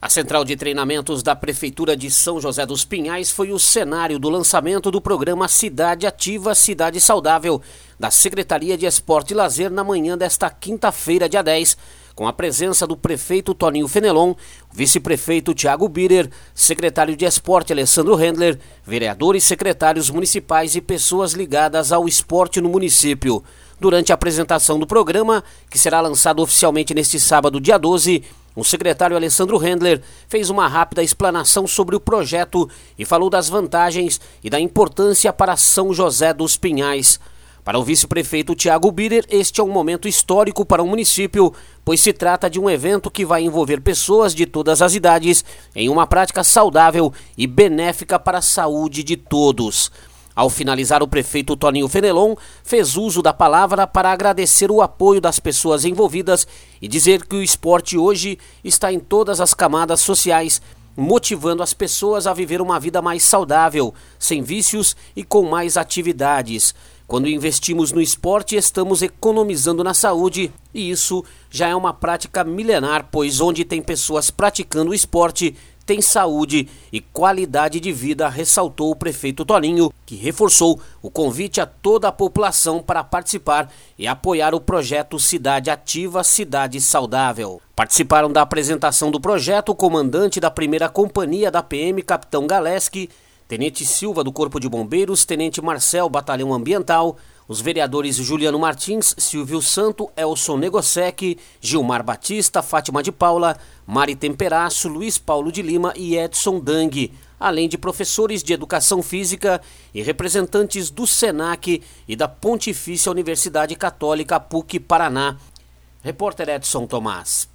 A central de treinamentos da Prefeitura de São José dos Pinhais foi o cenário do lançamento do programa Cidade Ativa, Cidade Saudável, da Secretaria de Esporte e Lazer na manhã desta quinta-feira, dia 10, com a presença do prefeito Toninho Fenelon, o vice-prefeito Thiago Birer, secretário de Esporte Alessandro Rendler, vereadores, secretários municipais e pessoas ligadas ao esporte no município. Durante a apresentação do programa, que será lançado oficialmente neste sábado, dia 12, o secretário Alessandro Rendler fez uma rápida explanação sobre o projeto e falou das vantagens e da importância para São José dos Pinhais. Para o vice-prefeito Thiago Birer, este é um momento histórico para o município, pois se trata de um evento que vai envolver pessoas de todas as idades em uma prática saudável e benéfica para a saúde de todos. Ao finalizar, o prefeito Toninho Fenelon fez uso da palavra para agradecer o apoio das pessoas envolvidas e dizer que o esporte hoje está em todas as camadas sociais, motivando as pessoas a viver uma vida mais saudável, sem vícios e com mais atividades. Quando investimos no esporte, estamos economizando na saúde, e isso já é uma prática milenar, pois onde tem pessoas praticando o esporte, tem saúde e qualidade de vida, ressaltou o prefeito Toninho, que reforçou o convite a toda a população para participar e apoiar o projeto Cidade Ativa, Cidade Saudável. Participaram da apresentação do projeto o comandante da primeira companhia da PM, Capitão Galeski, Tenente Silva do Corpo de Bombeiros, Tenente Marcel, Batalhão Ambiental, os vereadores Juliano Martins, Silvio Santo, Elson Negosec, Gilmar Batista, Fátima de Paula, Mari Temperaço, Luiz Paulo de Lima e Edson Dang, além de professores de Educação Física e representantes do SENAC e da Pontifícia Universidade Católica PUC Paraná. Repórter Edson Tomás.